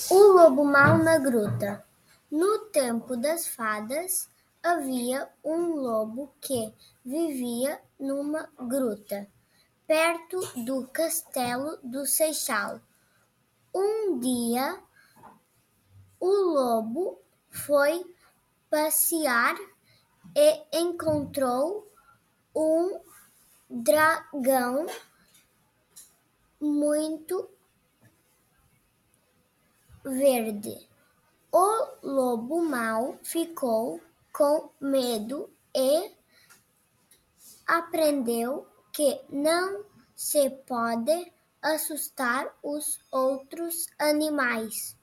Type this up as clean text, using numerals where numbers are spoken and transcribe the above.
O lobo mau na gruta. No tempo das fadas, havia um lobo que vivia numa gruta, perto do castelo do Seixal. Um dia, o lobo foi passear e encontrou um dragão muito verde. O lobo mau ficou com medo e aprendeu que não se pode assustar os outros animais.